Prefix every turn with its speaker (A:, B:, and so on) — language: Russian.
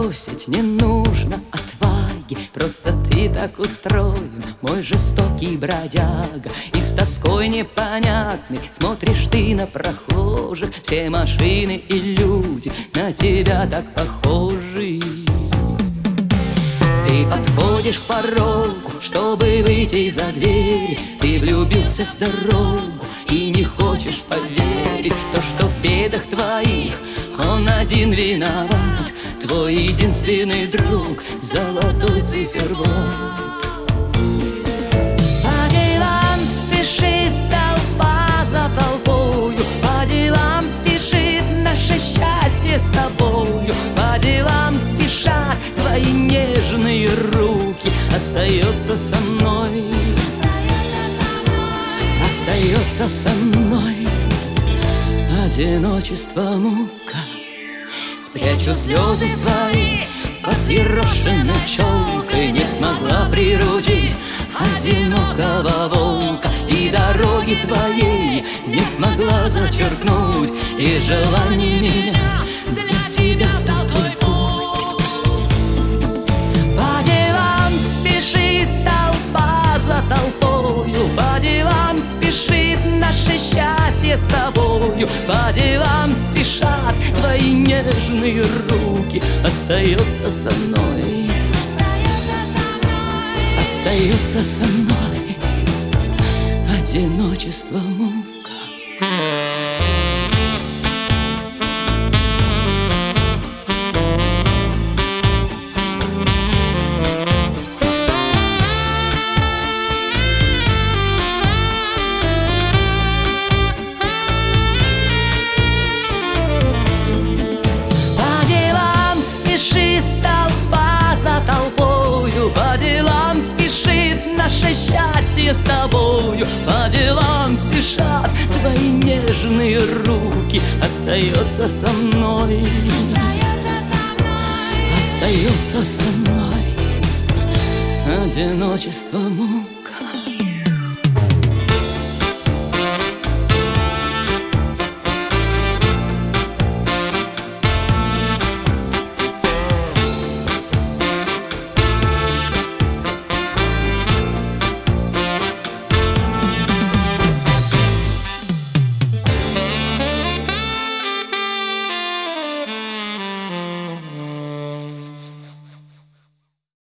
A: бросить не нужно отваги, просто ты так устроен, мой жестокий бродяга. И с тоской непонятной смотришь ты на прохожих, все машины и люди на тебя так похожи. Ты подходишь к порогу, чтобы выйти за дверь, ты влюбился в дорогу и не хочешь поверить, то, что в бедах твоих он один виноват, твой единственный друг — золотой циферблат. По делам спешит толпа за толпою, по делам спешит наше счастье с тобою, по делам спешат твои нежные руки. Остается со мной, остается со мной одиночество, мука. Спрячу слезы свои под съерошенной челкой, не смогла приручить одинокого волка, и дороги твоей не смогла зачеркнуть, и желание меня для тебя стал твой путь. По делам спешит толпа за толпою, по делам спешит наше счастье с тобою, по делам спешат твои нежные руки. Остается со мной, остается со мной одиночество, мука. По делам спешит наше счастье с тобою, по делам спешат твои нежные руки. Остается со мной, остается со мной одиночество, мука.